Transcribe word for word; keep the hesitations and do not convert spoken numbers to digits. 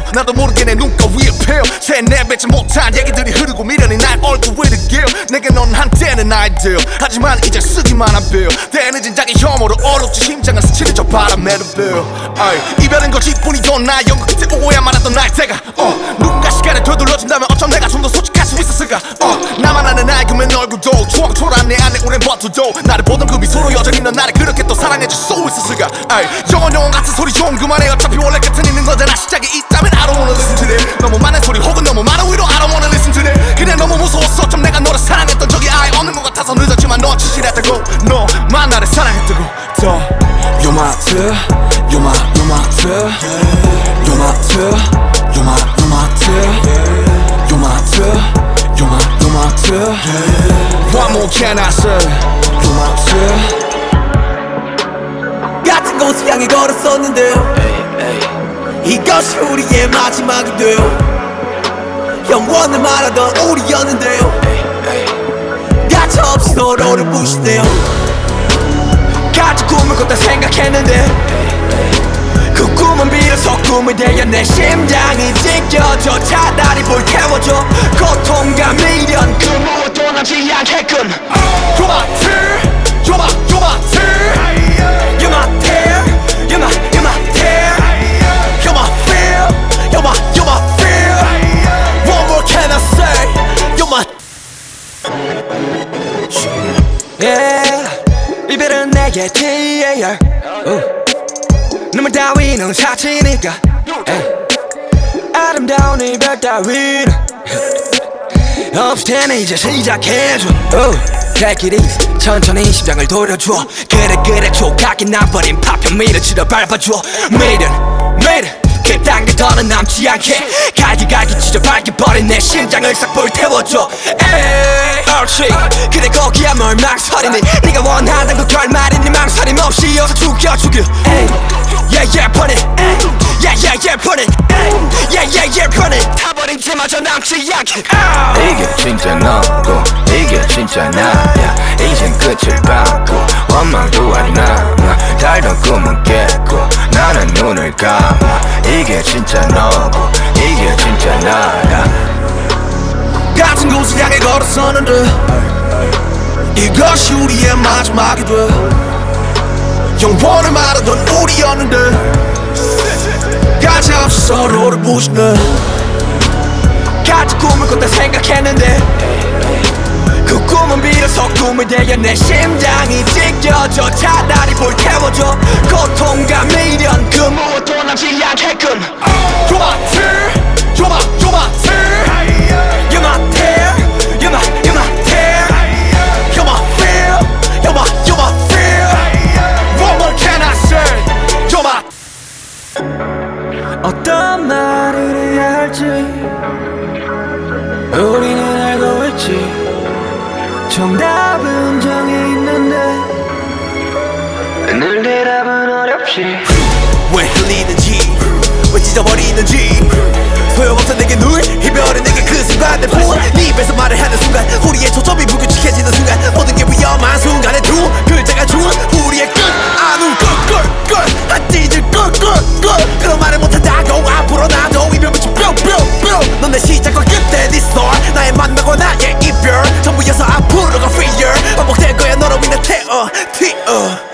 나도 모르게 내 눈가 위에 펴 세뇌배지 못한 얘기들이 흐르고 미련이 날 얼굴 위를 기어 내게 넌 한때는 아이디어 하지만 이제 쓰기만 한 빌 때늦은 자기 혐오로 어렵지 심장은 스치는 저 바람에도 빌 이별은 거짓뿐이던 나 연극 끝에 오해야 말았던 나의 때가 어, 누군가 시간을 되돌려준다면 어쩜 내가 좀 더 솔직할 수 있었을까 어, 나만 아는 나의 금연 얼굴도 추억 초라한 내 안에 오랜 버튼도 나를 보던 그 미소로 여전히 넌 나를 그렇게 또 사랑해줄 수 있었을까 영원 영원 같은 소리 좀 그만해 어차피 원래 끝은 있는 거잖아 시작이 있다면 I don't wanna listen to that 너무 많은 소리 혹은 너무 많은 위로 I don't wanna listen to that 그냥 너무 무서웠어 좀 내가 너를 사랑했던 적이 아예 없는 것 같아서 늦었지만 넌 진실했다고 너만 나를 사랑했다고 더 You're my two, you're my, you're my two You're my two, you're my, you're my two You're my two, you're my, you're my two What more can I say You're my two 같은 곳을 향해 걸었었는데 이것이 우리의 마지막이 돼요 영원을 말하던 우리였는데요 가차없이 서로를 부시네요 같이 꿈을 꿨다 생각했는데 그 꿈은 비로소 꿈이 되어 내 심장이 찢겨져 차라리 불태워줘 고통과 미련 그 무엇도 남지 않게끔 You're my tear You're my, you're my tear You're my tear You're my, you're my tear You're my fear You're my, you're my fear What more can I say You're my Yeah 이별은 내게 티에이알 눈물 따위는 사치니까 아름다운 이별 따위는 없을 테니 이제 시작해줘 Take it easy 천천히 심장을 돌려줘 그래 그래 조각이 나버린 파편 밀어치러 밟아줘 매일은 매일은 그딴 게 더는 남지 않게 갈기갈기 찢어 밝혀버린 내 심장을 싹 불태워줘 에이 옳지 그래 거기야 뭘 망설이니 네가 원하던 그 결말이니 망설임 없이 어서 죽여 죽여 에이 yeah yeah burn it yeah yeah yeah burn it yeah yeah yeah burn it 타버린 채마저 남지 않게 이게 진짜 너고 이게 진짜 나야 이젠 끝을 밟고 원망도 안 남아 달던 꿈은 깼고 나는 눈을 감아 이게 진짜 너고 이게 진짜 나야 같은 곳을 향해 걸었었는데 이것이 우리의 마지막이 돼 영원을 말하던 우리였는데 가차없이 서로를 부시네 같이 꿈을 꿨다 생각했는데 그 꿈은 비로소 꿈이 되어 내 심장이 찢겨져 차라리 불태워줘 고통과 미련 그 무엇도 남지 않게끔 You're my tear You're my, you're my tear You're my tear You're my, you're my tear You're my fear You're my, you're my fear What more can I say You're my 어떤 말을 해야 할지 우리는 알고 있지 정답은 정해 있는데 늘 대답은 어렵지 왜 흘리는지 왜 찢어버리는지 소용없어 내게 누울 이별은 내게 그 순간 내 폰 네 입에서 말을 하는 순간 우리의 초점이 무규칙해지는 순간 모든 게 위험한 순간에 두 글자가 준 우리의 끝 아는 꿀꿀꿀 한 찢을 꿀꿀꿀 그런 말을 못한다고 앞으로 나도 이별빛이 뿅뿅뿅 넌 내 시작과 끝에 네 start 나의 만남과 나의 이별 전부여서 앞으로가 freer 반복될 거야 너로 인해 태어 튀어